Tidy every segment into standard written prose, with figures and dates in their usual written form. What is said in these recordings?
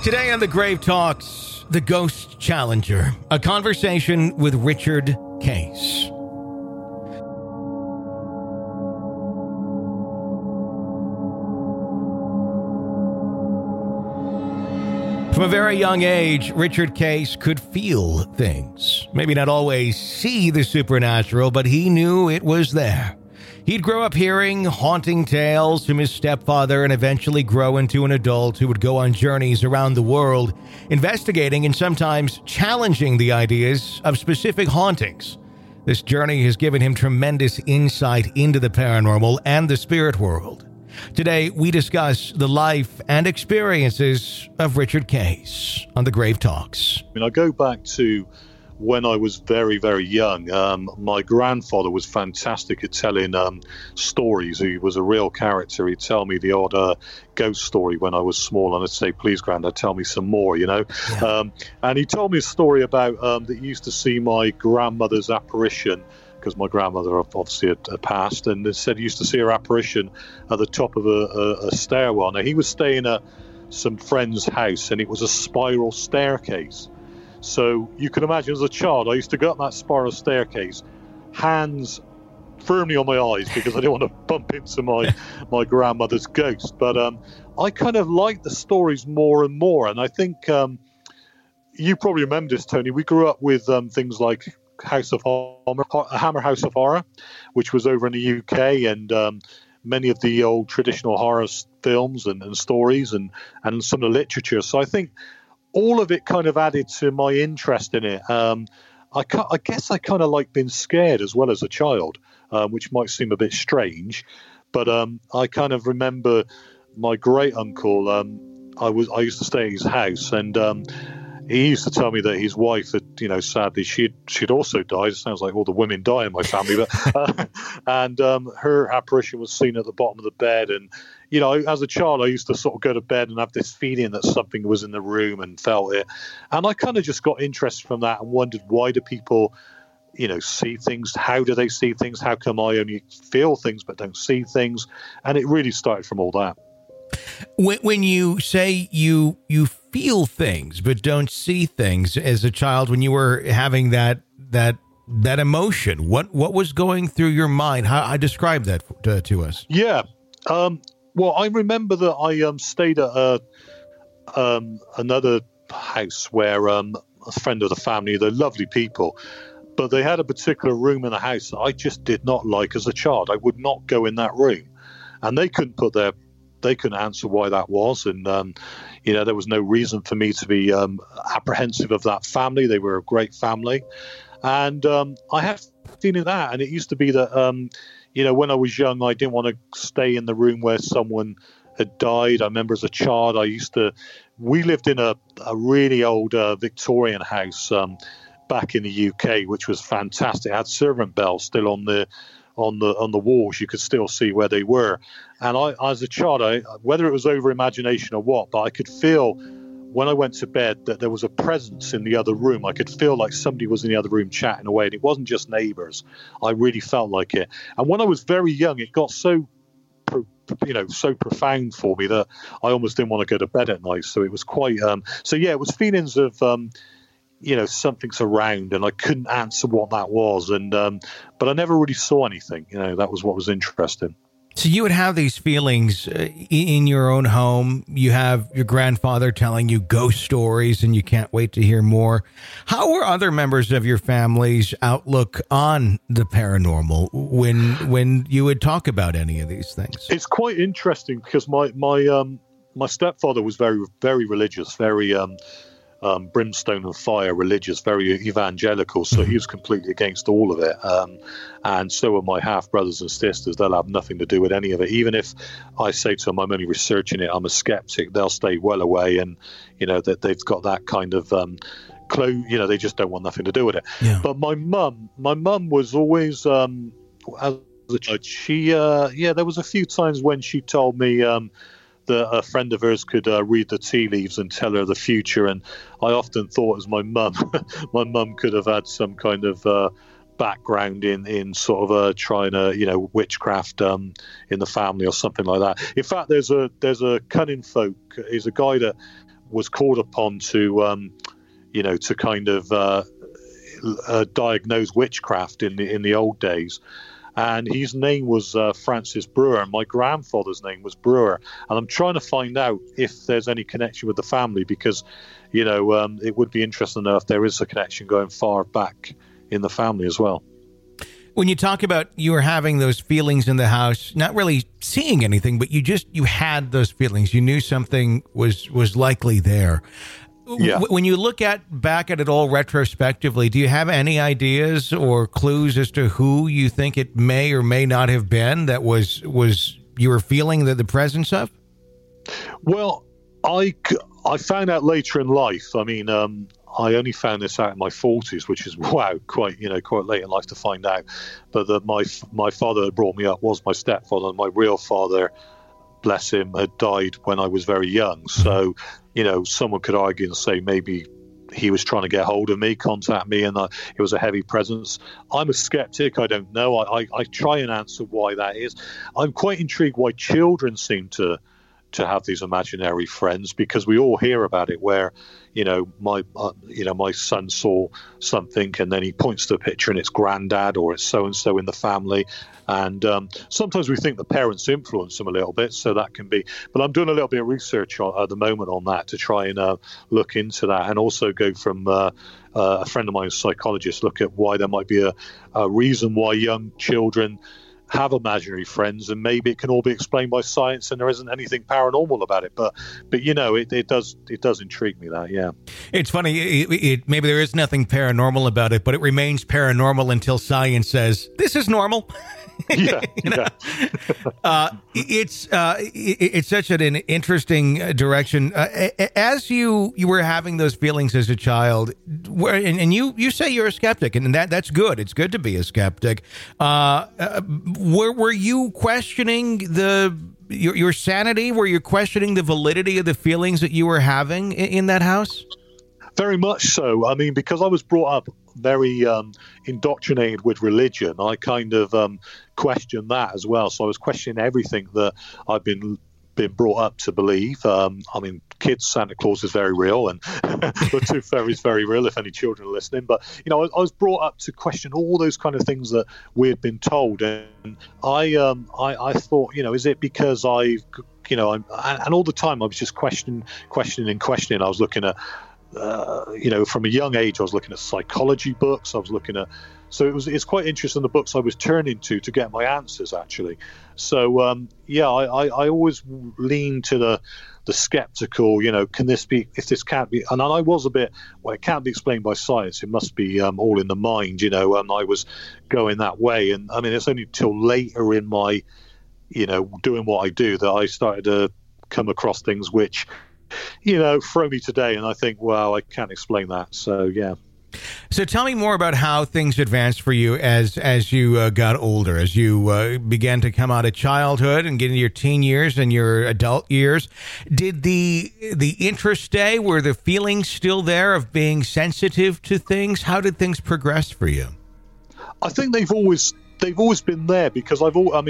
Today on The Grave Talks, The Ghost Challenger, a conversation with Richard Case. From a very young age, Richard Case could feel things. Maybe not always see the supernatural, but he knew it was there. He'd grow up hearing haunting tales from his stepfather and eventually grow into an adult who would go on journeys around the world, investigating and sometimes challenging the ideas of specific hauntings. This journey has given him tremendous insight into the paranormal and the spirit world. Today, we discuss the life and experiences of Richard Case on The Grave Talks. I go back to when I was very, very young. My grandfather was fantastic at telling stories. He was a real character. He'd tell me the odd ghost story when I was small, and I'd say, please, Grandad, tell me some more, you know. Yeah. And he told me a story about that he used to see my grandmother's apparition, because my grandmother obviously had passed, and they said he used to see her apparition at the top of a stairwell. Now, he was staying at some friend's house, and it was a spiral staircase. So you can imagine, as a child, I used to go up that spiral staircase, hands firmly on my eyes, because I didn't want to bump into my grandmother's ghost. But I kind of liked the stories more and more. And I think you probably remember this, Tony. We grew up with things like Hammer House of Horror, which was over in the UK, and many of the old traditional horror films and stories and some of the literature. So I think all of it kind of added to my interest in it. I guess I kind of like being scared as well as a child, which might seem a bit strange, but I kind of remember my great uncle. I used to stay at his house, and he used to tell me that his wife had, sadly, she'd also died. It sounds like all the women die in my family, but and her apparition was seen at the bottom of the bed. And as a child, I used to sort of go to bed and have this feeling that something was in the room and felt it. And I kind of just got interested from that and wondered, why do people, see things? How do they see things? How come I only feel things but don't see things? And it really started from all that. When you say you feel things but don't see things as a child, when you were having that emotion, what was going through your mind? How I describe that to us? Yeah. Well, I remember that I stayed at another house where a friend of the family, they're lovely people, but they had a particular room in the house that I just did not like as a child. I would not go in that room, and they couldn't answer why that was. And, there was no reason for me to be apprehensive of that family. They were a great family. And I had a feeling that. And it used to be that, when I was young, I didn't want to stay in the room where someone had died. I remember as a child, we lived in a really old Victorian house back in the UK, which was fantastic. It had servant bells still on the walls. You could still see where they were. And I, as a child, whether it was over imagination or what, but I could feel when I went to bed that there was a presence in the other room. I could feel like somebody was in the other room chatting away, and it wasn't just neighbors. I really felt like it. And when I was very young, it got so profound for me that I almost didn't want to go to bed at night. So it was quite it was feelings of something's around, and I couldn't answer what that was. And but I never really saw anything. That was what was interesting. So you would have these feelings in your own home. You have your grandfather telling you ghost stories, and you can't wait to hear more. How were other members of your family's outlook on the paranormal when you would talk about any of these things? It's quite interesting because my stepfather was very, very religious, very brimstone and fire religious, very evangelical, so he was completely against all of it, and so are my half brothers and sisters. They'll have nothing to do with any of it. Even if I say to them I'm only researching it, I'm a skeptic, they'll stay well away, and that they've got that kind of they just don't want nothing to do with it. Yeah. But my mum was always as a child, she there was a few times when she told me that a friend of hers could read the tea leaves and tell her the future. And I often thought, as my mum, my mum could have had some kind of background in sort of trying to, witchcraft in the family or something like that. In fact, there's a cunning folk. He's a guy that was called upon to, to kind of diagnose witchcraft in the old days. And his name was Francis Brewer, and my grandfather's name was Brewer. And I'm trying to find out if there's any connection with the family, because, it would be interesting to know if there is a connection going far back in the family as well. When you talk about you were having those feelings in the house, not really seeing anything, but you had those feelings. You knew something was likely there. Yeah. When you look back at it all retrospectively, do you have any ideas or clues as to who you think it may or may not have been that was you were feeling the presence of? Well, I found out later in life. I mean, I only found this out in my 40s, which is quite late in life to find out. But that my father that brought me up was my stepfather. My real father, bless him, had died when I was very young. So, someone could argue and say maybe he was trying to get hold of me, contact me, and it was a heavy presence. I'm a skeptic. I don't know. I try and answer why that is. I'm quite intrigued why children seem to have these imaginary friends, because we all hear about it where, my son saw something and then he points to a picture and it's granddad or it's so-and-so in the family. And sometimes we think the parents influence them a little bit, so that can be. But I'm doing a little bit of research at the moment on that to try and look into that, and also go from a friend of mine, a psychologist, look at why there might be a reason why young children have imaginary friends, and maybe it can all be explained by science and there isn't anything paranormal about it. But it does intrigue me that, yeah. It's funny, maybe there is nothing paranormal about it, but it remains paranormal until science says, this is normal. Yeah, it's such an interesting direction. As you were having those feelings as a child, and you say you're a skeptic, and that's good. It's good to be a skeptic. Were you questioning your sanity? Were you questioning the validity of the feelings that you were having in that house? Very much so. I mean, because I was brought up very indoctrinated with religion, I kind of questioned that as well. So I was questioning everything that I've been brought up to believe. I mean, kids, Santa Claus is very real, and the Tooth Fairy is very real, if any children are listening. But, I was brought up to question all those kind of things that we had been told. And I thought, is it because I've, and all the time I was just questioning. I was looking at, from a young age, I was looking at psychology books. I was looking at, so it's quite interesting, the books I was turning to get my answers, actually. So, I always lean to the skeptical, can this be, if this can't be, and I was a bit, it can't be explained by science, it must be all in the mind, and I was going that way. And I mean, it's only till later in my, doing what I do that I started to come across things which, throw me today, and I think, wow, I can't explain that. So, yeah. So tell me more about how things advanced for you as you got older, as you began to come out of childhood and get into your teen years and your adult years. Did the interest stay? Were the feelings still there of being sensitive to things? How did things progress for you? I think they've always been there, because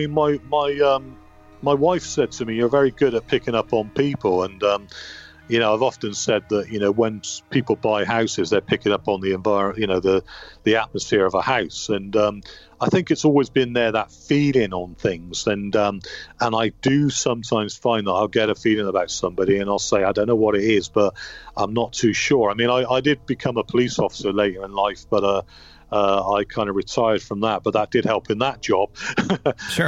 my wife said to me, you're very good at picking up on people. And, I've often said that, when people buy houses, they're picking up on the environment, the atmosphere of a house. And I think it's always been there, that feeling on things. And I do sometimes find that I'll get a feeling about somebody and I'll say, I don't know what it is, but I'm not too sure. I mean, I did become a police officer later in life, but I kind of retired from that, but that did help in that job. Sure.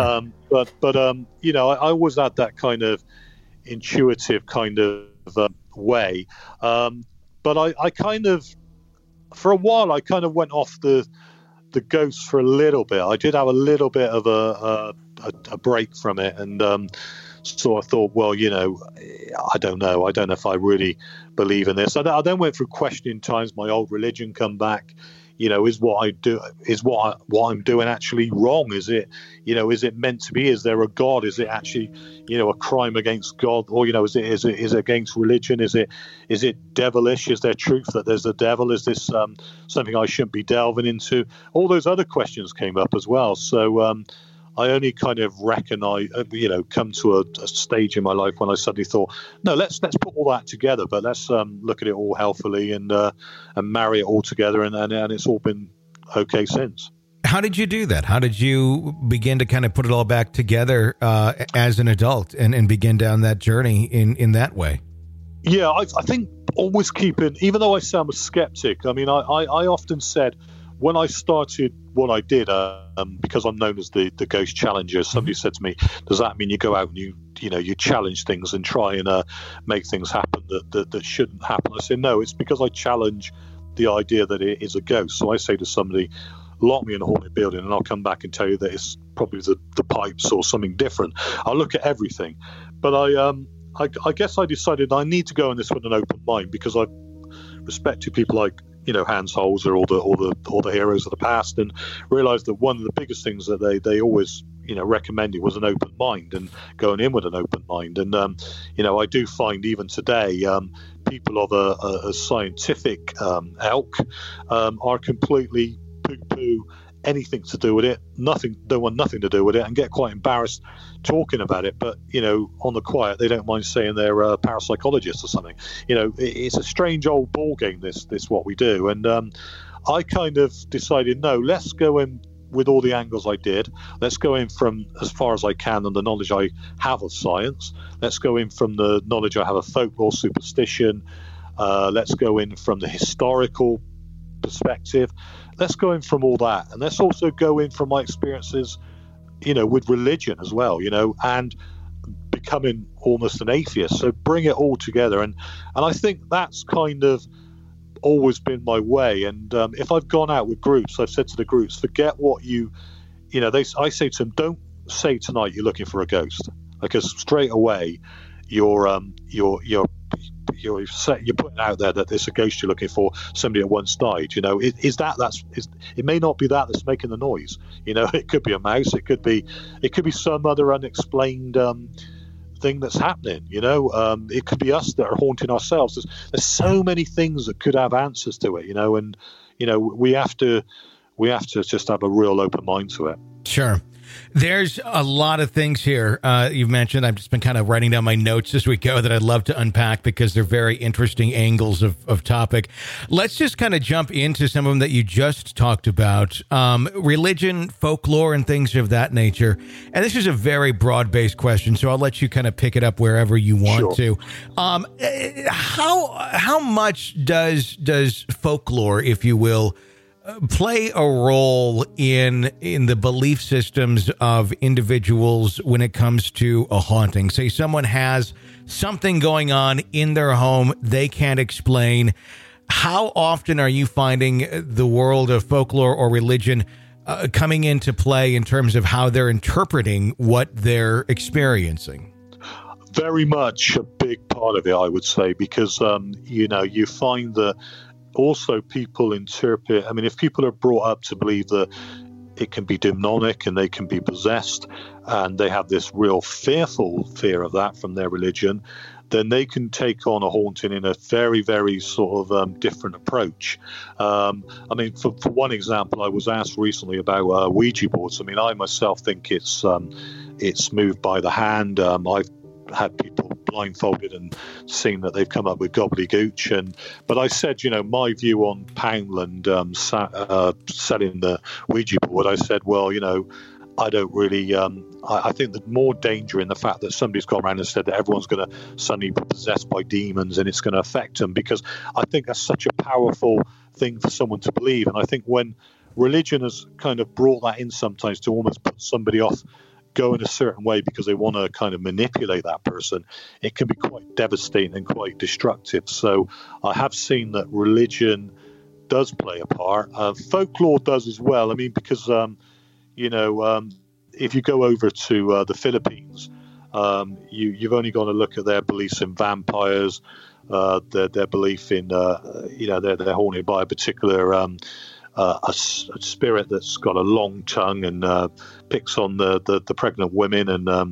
I always had that kind of intuitive kind of way. But I kind of, for a while, I kind of went off the ghost for a little bit. I did have a little bit of a break from it, and so I thought, well, I don't know. I don't know if I really believe in this. I then went through questioning times. My old religion come back. Is what I do, is what I'm doing actually wrong? Is it, is it meant to be? Is there a God? Is it actually, a crime against God? Or, is it against religion? Is it devilish? Is there truth that there's a devil? Is this something I shouldn't be delving into? All those other questions came up as well. So I only kind of recognize, come to a stage in my life when I suddenly thought, no, let's put all that together, but let's look at it all healthily and marry it all together, and it's all been okay since. How did you do that? How did you begin to kind of put it all back together as an adult and begin down that journey in that way? Yeah, I think always keeping, even though I say I'm a skeptic, I mean, I often said when I started what I did, because I'm known as the Ghost Challenger, somebody said to me, does that mean you go out and you challenge things and try and make things happen that shouldn't happen? I said, no, it's because I challenge the idea that it is a ghost. So I say to somebody, lock me in a haunted building and I'll come back and tell you that it's probably the pipes or something different. I'll look at everything. But I guess I decided I need to go in this with an open mind, because I respected people like Hans Holzer or the heroes of the past, and realized that one of the biggest things that they always recommended was an open mind and going in with an open mind. And I do find even today people of a scientific ilk are completely poo-poo anything to do with it, don't want nothing to do with it, and get quite embarrassed talking about it. But on the quiet, they don't mind saying they're parapsychologists or something. It's a strange old ball game, this what we do. And I kind of decided, no, let's go in with all the angles I did. Let's go in from as far as I can and the knowledge I have of science. Let's go in from the knowledge I have of folklore, superstition. Let's go in from the historical perspective. Let's go in from all that, and let's also go in from my experiences, with religion as well, and becoming almost an atheist. So bring it all together, and I think that's kind of always been my way. And if I've gone out with groups, I've said to the groups, forget what I say to them, don't say tonight you're looking for a ghost, because straight away you're putting out there that there's a ghost you're looking for, somebody at one side. It may not be that's making the noise. It could be a mouse, it could be some other unexplained thing that's happening. It could be us that are haunting ourselves. There's so many things that could have answers to it. And we have to just have a real open mind to it. Sure. There's a lot of things here you've mentioned. I've just been kind of writing down my notes as we go that I'd love to unpack, because they're very interesting angles of topic. Let's just kind of jump into some of them that you just talked about. Religion, folklore, and things of that nature. And this is a very broad-based question, so I'll let you kind of pick it up wherever you want to. How much does folklore, if you will, play a role in the belief systems of individuals when it comes to a haunting? Say someone has something going on in their home they can't explain. How often are you finding the world of folklore or religion coming into play in terms of how they're interpreting what they're experiencing? Very much a big part of it, I would say, because you find that also people interpret, if people are brought up to believe that it can be demonic and they can be possessed, and they have this real fear of that from their religion, then they can take on a haunting in a very, very sort of different approach. For one example, I was asked recently about Ouija boards. I myself think it's moved by the hand. I've had people blindfolded and seen that they've come up with gobbledygooch. But I said, my view on Poundland selling the Ouija board, I said, well, I don't really, I think there's more danger in the fact that somebody's gone around and said that everyone's going to suddenly be possessed by demons and it's going to affect them, because I think that's such a powerful thing for someone to believe. And I think when religion has kind of brought that in sometimes to almost put somebody off going a certain way because they want to kind of manipulate that person, it can be quite devastating and quite destructive. So I have seen that religion does play a part. Folklore does as well. Because if you go over to the Philippines, you've only got to look at their beliefs in vampires, their belief in they're haunted by a particular a spirit that's got a long tongue and picks on the pregnant women, and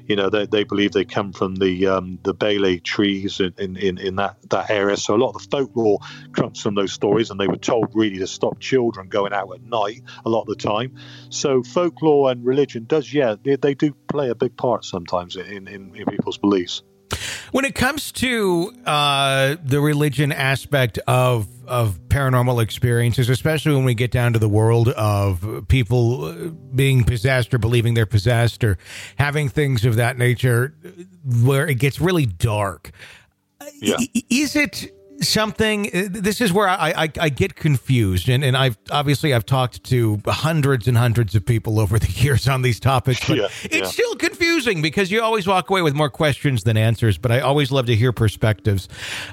they believe they come from the Bele trees in that area. So a lot of the folklore comes from those stories, and they were told really to stop children going out at night a lot of the time. So folklore and religion they do play a big part sometimes in people's beliefs. When it comes to the religion aspect of paranormal experiences, especially when we get down to the world of people being possessed or believing they're possessed or having things of that nature where it gets really dark, is it something? This is where I get confused, and I've talked to hundreds and hundreds of people over the years on these topics, but it's still confusing because you always walk away with more questions than answers. But I always love to hear perspectives.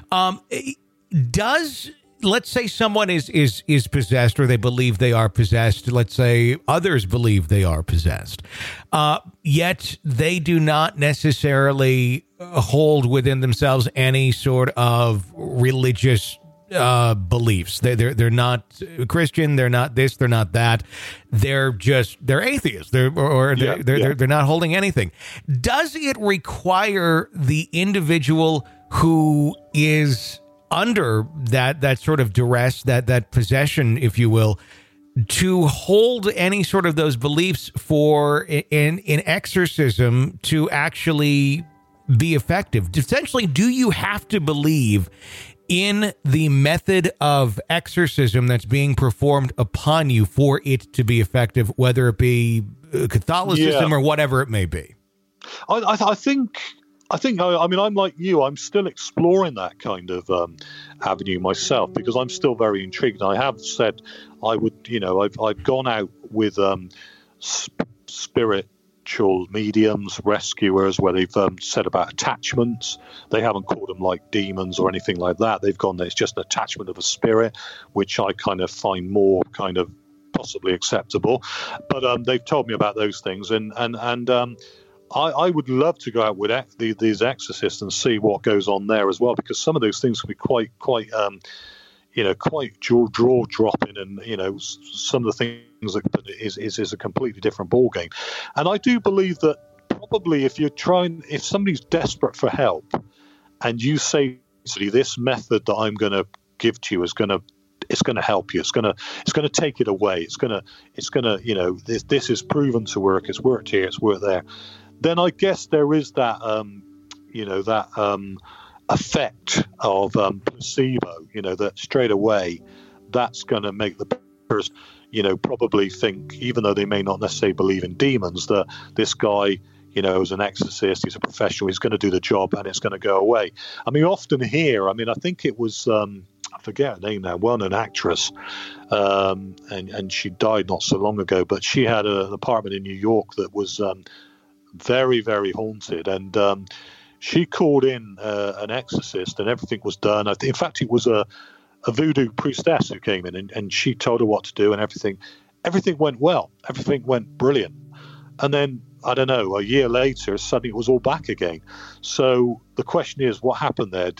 Let's say someone is possessed, or they believe they are possessed. Let's say others believe they are possessed, yet they do not necessarily hold within themselves any sort of religious beliefs. They're not Christian. They're not this. They're not that. They're atheists. They're not holding anything. Does it require the individual who is under that sort of duress, that possession, if you will, to hold any sort of those beliefs for in exorcism to actually be effective? Essentially, do you have to believe in the method of exorcism that's being performed upon you for it to be effective, whether it be Catholicism or whatever it may be? I think, I'm like you. I'm still exploring that kind of avenue myself because I'm still very intrigued. I have said I would, I've gone out with spiritual mediums, rescuers, where they've said about attachments. They haven't called them like demons or anything like that. They've gone, it's just an attachment of a spirit, which I kind of find more kind of possibly acceptable. But they've told me about those things, and I would love to go out with these exorcists and see what goes on there as well, because some of those things can be quite jaw dropping, and some of the things that is a completely different ball game. And I do believe that probably if somebody's desperate for help, and you say, this method that I'm going to give to you it's going to help you. It's going to take it away. It's going to this is proven to work. It's worked here. It's worked there. Then I guess there is that, effect of placebo, that straight away that's going to make the person, probably think, even though they may not necessarily believe in demons, that this guy, is an exorcist, he's a professional, he's going to do the job and it's going to go away. I mean, often here, I think it was, I forget her name now, an actress, and she died not so long ago, but she had an apartment in New York that was very, very haunted, and she called in an exorcist, and everything was done. In fact, it was a voodoo priestess who came in, and she told her what to do, and everything went well. Everything went brilliant. And then, I don't know, a year later, suddenly it was all back again. So the question is, what happened there?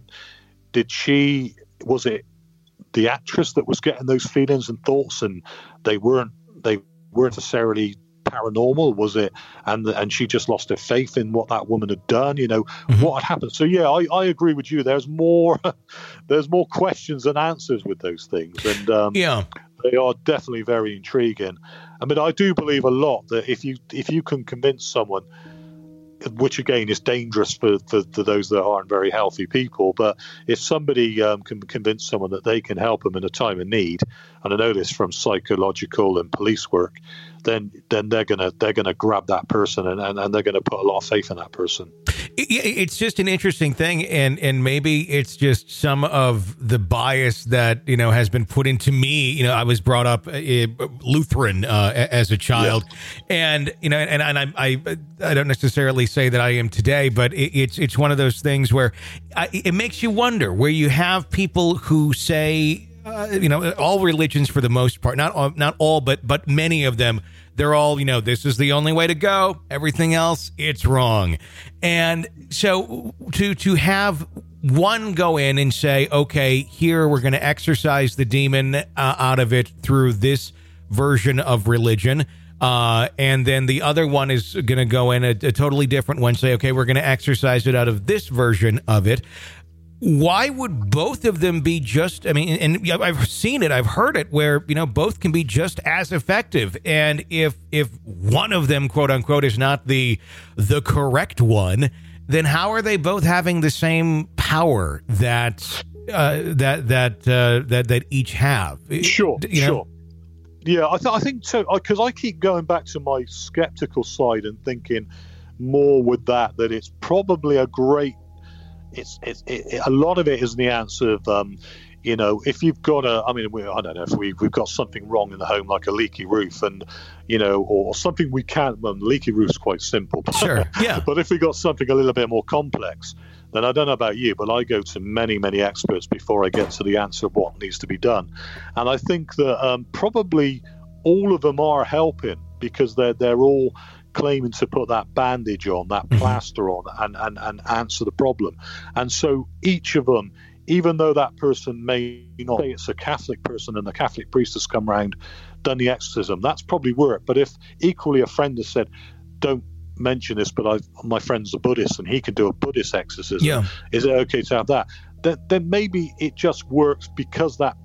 Was it the actress that was getting those feelings and thoughts, and they weren't necessarily paranormal? Was it, and she just lost her faith in what that woman had done? What had happened? So I agree with you. There's more questions than answers with those things, and they are definitely very intriguing. I mean, I do believe a lot that if you can convince someone, which again is dangerous for those that aren't very healthy people, but if somebody can convince someone that they can help them in a time of need, and I know this from psychological and police work, then they're gonna grab that person and they're gonna put a lot of faith in that person. It's just an interesting thing, and maybe it's just some of the bias that has been put into me. I was brought up Lutheran as a child, and I don't necessarily say that I am today, but it's one of those things where it makes you wonder, where you have people who say, all religions for the most part, not all, but many of them, they're all, this is the only way to go. Everything else, it's wrong. And so to have one go in and say, okay, here we're going to exorcise the demon out of it through this version of religion. And then the other one is going to go in a totally different one, say, okay, we're going to exercise it out of this version of it. Why would both of them be just, I mean, and I've seen it, I've heard it, where, you know, both can be just as effective. And if one of them, quote unquote, is not the correct one, then how are they both having the same power that each have? Sure, you know? sure. Yeah, I think so, because I keep going back to my skeptical side and thinking more with that it's probably a great, a lot of it is the answer of, you know, if you've got I don't know if we've got something wrong in the home, like a leaky roof, and, you know, or something we can't, leaky roof's quite simple. Sure, yeah. But if we got something a little bit more complex, then I don't know about you, but I go to many, many experts before I get to the answer of what needs to be done. And I think that probably all of them are helping, because they're all claiming to put that bandage on, that plaster on, and answer the problem. And so each of them, even though that person may not say it's a Catholic person and the Catholic priest has come round, done the exorcism, that's probably worked. But if equally a friend has said, don't mention this, but my friend's a Buddhist and he can do a Buddhist exorcism, is it okay to have that? Then maybe it just works because of that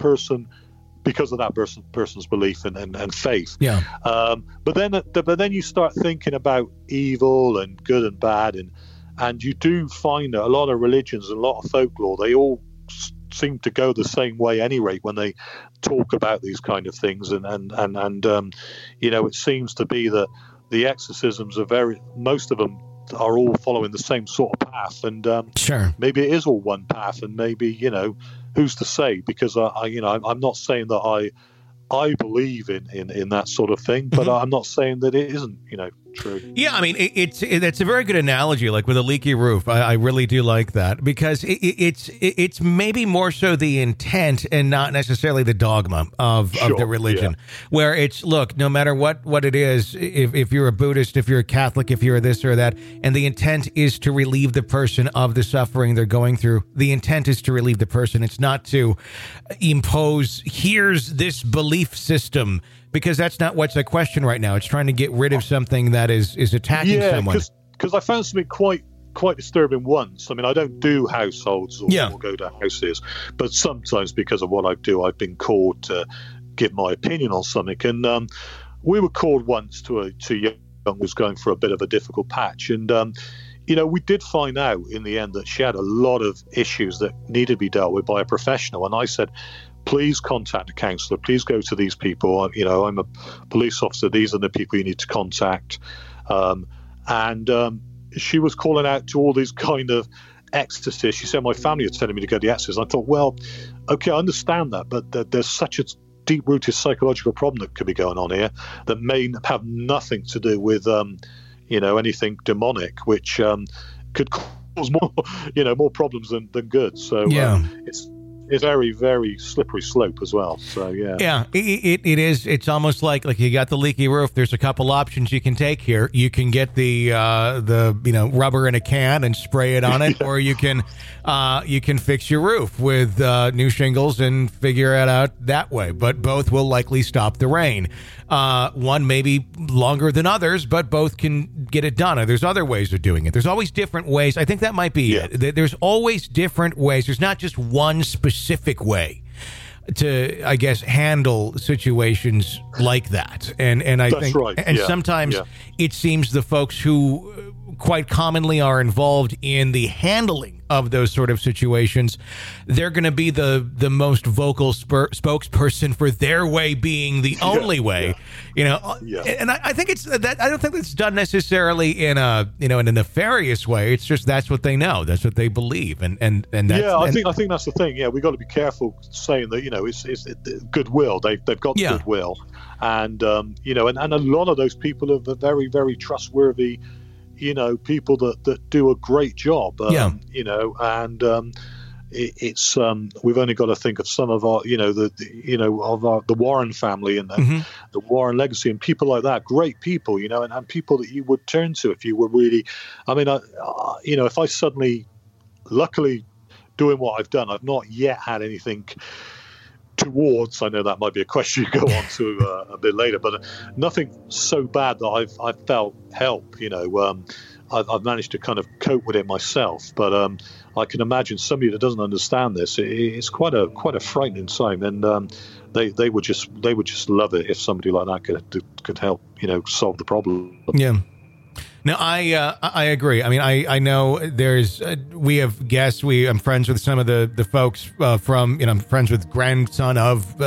person's belief and faith. Yeah. But then you start thinking about evil and good and bad, and you do find that a lot of religions and a lot of folklore, they all seem to go the same way anyway when they talk about these kind of things, and you know, it seems to be that the exorcisms most of them are all following the same sort of path, and sure, maybe it is all one path, and maybe, you know, who's to say? Because I'm not saying that I believe in that sort of thing, but I'm not saying that it isn't, you know, true. Yeah, I mean, it's a very good analogy, like with a leaky roof. I really do like that, because it's maybe more so the intent and not necessarily the dogma of the religion, where it's, look, no matter what it is, if you're a Buddhist, if you're a Catholic, if you're this or that, and the intent is to relieve the person of the suffering they're going through, the intent is to relieve the person. It's not to impose, here's this belief system, because that's not what's at question right now. It's trying to get rid of something that is attacking someone. Because I found something quite disturbing once. I mean, I don't do households or go to houses, but sometimes because of what I do, I've been called to give my opinion on something. And we were called once to a young who was going for a bit of a difficult patch. And, you know, we did find out in the end that she had a lot of issues that needed to be dealt with by a professional. And I said, please contact a counsellor. Please go to these people. You know, I'm a police officer. These are the people you need to contact. And she was calling out to all these kind of exorcists. She said, my family are telling me to go to the exorcist. I thought, well, okay, I understand that, but there's such a deep-rooted psychological problem that could be going on here that may have nothing to do with, you know, anything demonic, which could cause more problems than good. So it's very, very slippery slope as well. So it is. It's almost like you got the leaky roof. There's a couple options you can take here. You can get the rubber in a can and spray it on it, or you can fix your roof with new shingles and figure it out that way. But both will likely stop the rain. One may be longer than others, but both can get it done. There's other ways of doing it. There's always different ways. I think that might be it. There's always different ways. There's not just one specific way to, I guess, handle situations like that. And I That's think, right. and sometimes it seems the folks who quite commonly are involved in the handling of those sort of situations, they're going to be the most vocal spokesperson for their way being the only way, you know. And I think it's that. I don't think it's done necessarily in a in a nefarious way. It's just that's what they know, that's what they believe, and that's, I think that's the thing. Yeah, we got to be careful saying that, you know, it's goodwill. They've got goodwill, and you know, and a lot of those people are very, very trustworthy, you know, people that do a great job, you know, and it's we've only got to think of some of our, you know, the Warren family and the Warren legacy and people like that, great people, you know, and people that you would turn to if you were really, I mean, you know, if I suddenly, luckily doing what I've done, I've not yet had anything towards, I know that might be a question you go on to a bit later, but nothing so bad that I've felt help. I've managed to kind of cope with it myself, but I can imagine somebody that doesn't understand this. It's quite a frightening time, and they would just love it if somebody like that could help solve the problem. Yeah. No, I agree. I mean, I know we have guests. I'm friends with some of the folks from, I'm friends with grandson of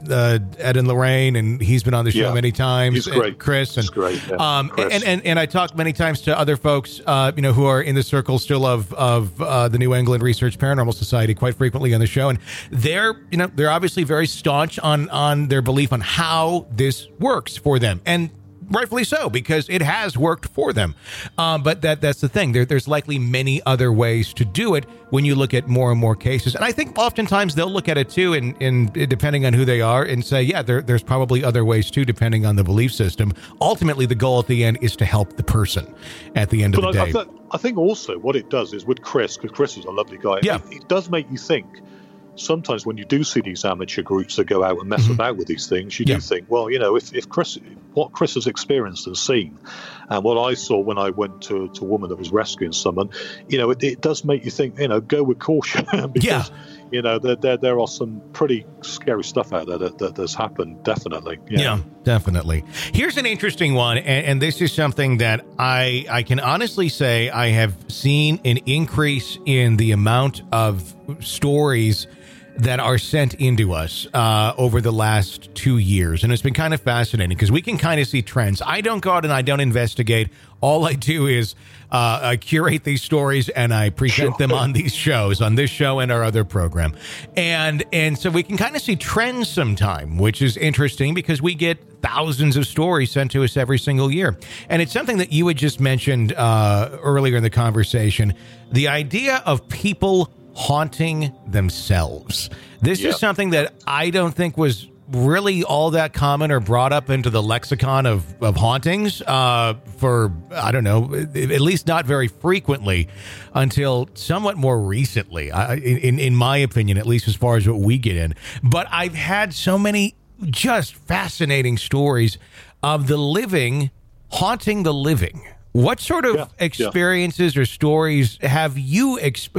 Ed and Lorraine, and he's been on the show many times. He's great. Chris. He's great. Yeah. Chris. And I talked many times to other folks, who are in the circle still of the New England Research Paranormal Society quite frequently on the show. And they're obviously very staunch on their belief on how this works for them. And rightfully so, because it has worked for them. But that's the thing. There's likely many other ways to do it when you look at more and more cases. And I think oftentimes they'll look at it too, and depending on who they are, and say, yeah, there's probably other ways too, depending on the belief system. Ultimately, the goal at the end is to help the person at the end of the day. I think also what it does is with Chris, because Chris is a lovely guy, it does make you think. Sometimes when you do see these amateur groups that go out and mess about with these things, you do think, well, if Chris, what Chris has experienced and seen, and what I saw when I went to a woman that was rescuing someone, it does make you think, go with caution because, there are some pretty scary stuff out there that's happened, definitely. Yeah, definitely. Here's an interesting one, and this is something that I can honestly say I have seen an increase in the amount of stories that are sent into us over the last 2 years. And it's been kind of fascinating because we can kind of see trends. I don't go out and I don't investigate. All I do is I curate these stories and I present them on these shows, on this show and our other program. And so we can kind of see trends sometime, which is interesting because we get thousands of stories sent to us every single year. And it's something that you had just mentioned earlier in the conversation, the idea of people haunting themselves. This is something that I don't think was really all that common or brought up into the lexicon of hauntings for, I don't know, at least not very frequently until somewhat more recently, in my opinion, at least as far as what we get in. But I've had so many just fascinating stories of the living haunting the living. What sort of experiences or stories have you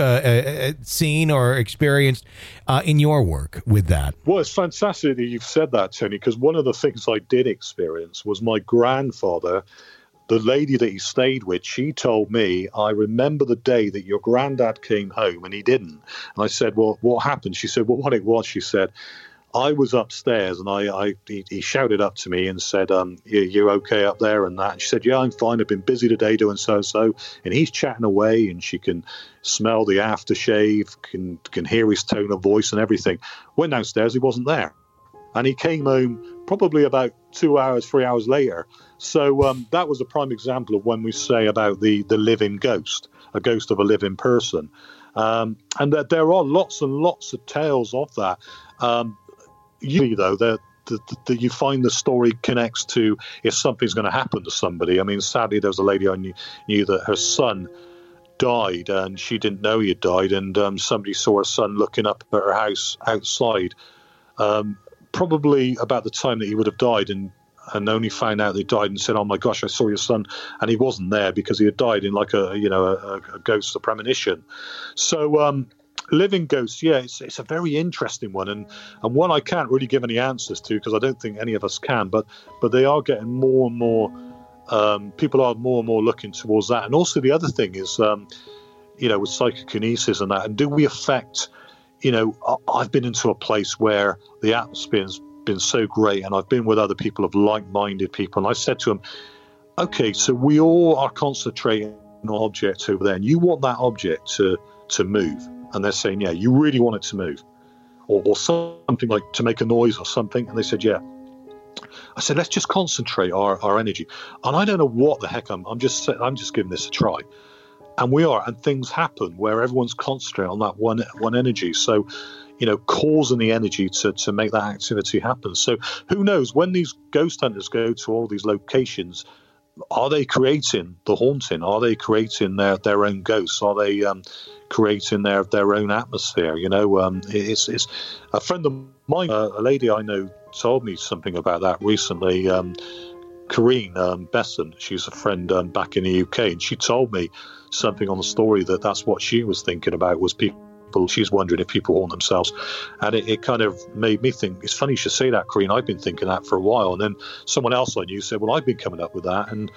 seen or experienced in your work with that? Well, it's fantastic that you've said that, Tony, because one of the things I did experience was my grandfather, the lady that he stayed with, she told me, I remember the day that your granddad came home and he didn't. And I said, well, what happened? She said, well, what it was, she said, I was upstairs and he shouted up to me and said, you okay up there and that? And she said, yeah, I'm fine. I've been busy today doing so. And he's chatting away and she can smell the aftershave, can hear his tone of voice and everything. Went downstairs, he wasn't there. And he came home probably about 3 hours later. So that was a prime example of when we say about the living ghost, a ghost of a living person. And that there are lots and lots of tales of that. Usually, though, that you find the story connects to if something's going to happen to somebody. I mean, sadly, there was a lady I knew that her son died and she didn't know he had died, and somebody saw her son looking up at her house outside, probably about the time that he would have died, and only found out that he died and said, oh my gosh, I saw your son, and he wasn't there because he had died in like a ghost, a premonition. So living ghosts, it's a very interesting one, and one I can't really give any answers to because I don't think any of us can, but they are getting more and more, people are more and more looking towards that. And also the other thing is, with psychokinesis and that, and do we affect, I've been into a place where the atmosphere's been so great, and I've been with other people of like-minded people, and I said to them, okay, so we all are concentrating on an object over there, and you want that object to move. And they're saying, yeah, you really want it to move, or something like to make a noise or something. And they said, yeah. I said, let's just concentrate our energy. And I don't know what the heck I'm just giving this a try. And we are, and things happen where everyone's concentrating on that one energy. So, causing the energy to make that activity happen. So who knows, when these ghost hunters go to all these locations, are they creating the haunting? Are they creating their own ghosts? Are they creating their own atmosphere? It's a friend of mine, a lady I know, told me something about that recently. Corrine Besson, she's a friend back in the UK, and she told me something on the story that's what she was thinking about, was people. She's wondering if people haunt themselves, and it kind of made me think, it's funny you should say that, Corrine. I've been thinking that for a while. And then someone else I knew said, well, I've been coming up with that. And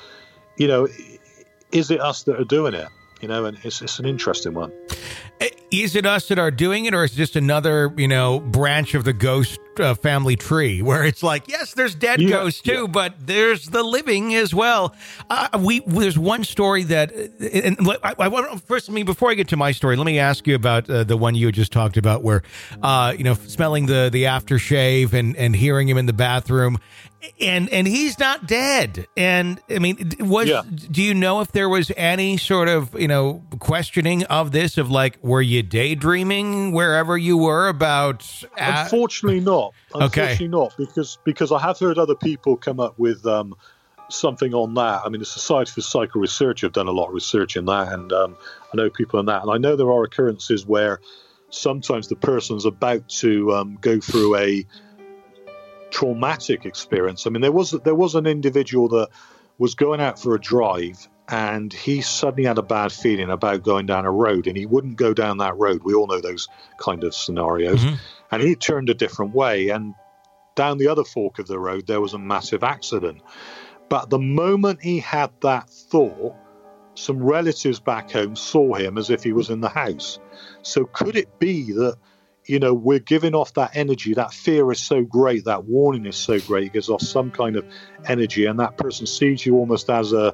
is it us that are doing it? And it's an interesting one. Is it us that are doing it, or is it just another, branch of the ghost family tree where it's like, yes, there's dead ghosts too, but there's the living as well. There's one story that, and I want first, before I get to my story, let me ask you about the one you just talked about where, smelling the aftershave and hearing him in the bathroom. And he's not dead. And I mean, do you know if there was any sort of, questioning of this, of like, were you daydreaming wherever you were about? Unfortunately not. Unfortunately not, because I have heard other people come up with something on that. I mean, the Society for Psycho Research have done a lot of research in that, and I know people in that. And I know there are occurrences where sometimes the person's about to go through a traumatic experience. I mean, there was an individual that was going out for a drive, and he suddenly had a bad feeling about going down a road, and he wouldn't go down that road. We all know those kind of scenarios. Mm-hmm. And he turned a different way, and down the other fork of the road there was a massive accident. But the moment he had that thought, some relatives back home saw him as if he was in the house. So could it be that we're giving off that energy? That fear is so great, that warning is so great, it gives off some kind of energy, and that person sees you almost as a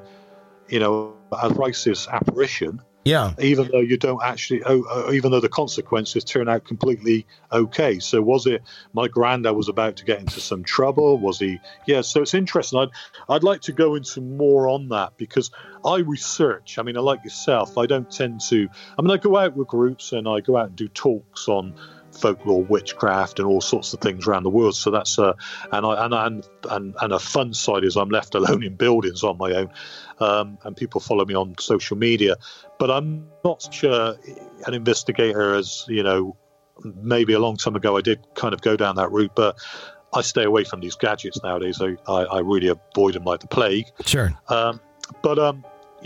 crisis apparition. Yeah. Even though you don't actually, even though the consequences turn out completely okay. So was it my granddad was about to get into some trouble? Was he? Yeah. So it's interesting. I'd like to go into more on that, because I research. I mean, I like yourself. I don't tend to. I mean, I go out with groups and I go out and do talks on folklore, witchcraft, and all sorts of things around the world. So that's and a fun side is I'm left alone in buildings on my own, and people follow me on social media. But I'm not such an investigator as maybe a long time ago I did kind of go down that route. But I stay away from these gadgets nowadays. I really avoid them like the plague. Sure. But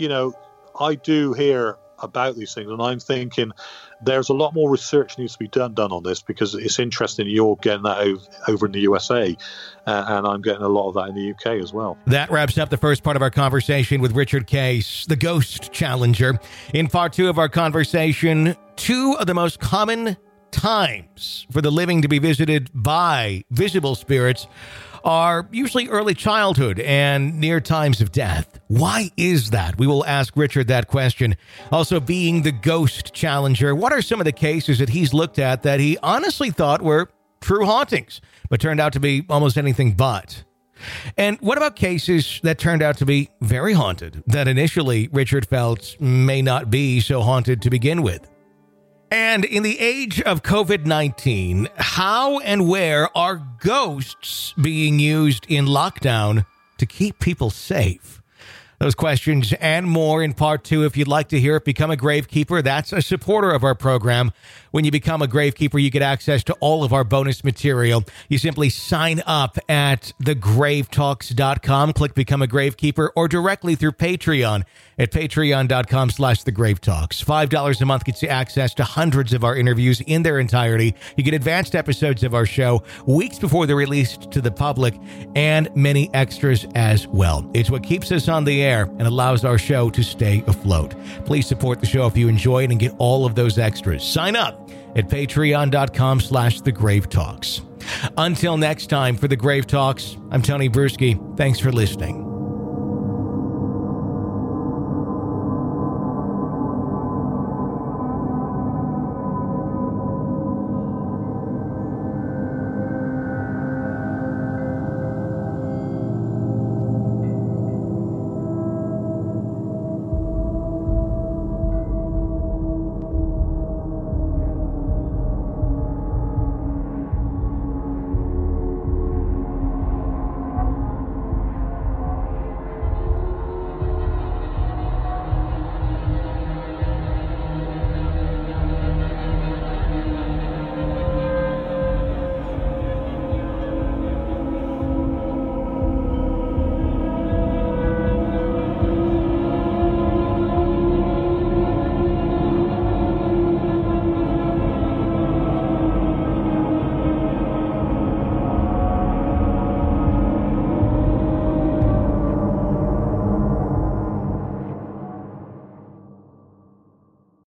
I do hear about these things, and I'm thinking there's a lot more research needs to be done on this, because it's interesting you're getting that over in the USA, and I'm getting a lot of that in the UK as well. That wraps up the first part of our conversation with Richard Case, the Ghost Challenger. In part two of our conversation, two of the most common times for the living to be visited by visible spirits are usually early childhood and near times of death. Why is that? We will ask Richard that question. Also, being the Ghost Challenger, what are some of the cases that he's looked at that he honestly thought were true hauntings, but turned out to be almost anything but? And what about cases that turned out to be very haunted, that initially Richard felt may not be so haunted to begin with? And in the age of COVID-19, how and where are ghosts being used in lockdown to keep people safe? Those questions and more in part two. If you'd like to hear it, become a Gravekeeper. That's a supporter of our program. When you become a Gravekeeper, you get access to all of our bonus material. You simply sign up at thegravetalks.com, click Become a Gravekeeper, or directly through Patreon at patreon.com/thegravetalks. $5 a month gets you access to hundreds of our interviews in their entirety. You get advanced episodes of our show weeks before they're released to the public, and many extras as well. It's what keeps us on the air and allows our show to stay afloat. Please support the show if you enjoy it and get all of those extras. Sign up at patreon.com/thegravetalks. Until next time, for The Grave Talks, I'm Tony Bruschi. Thanks for listening.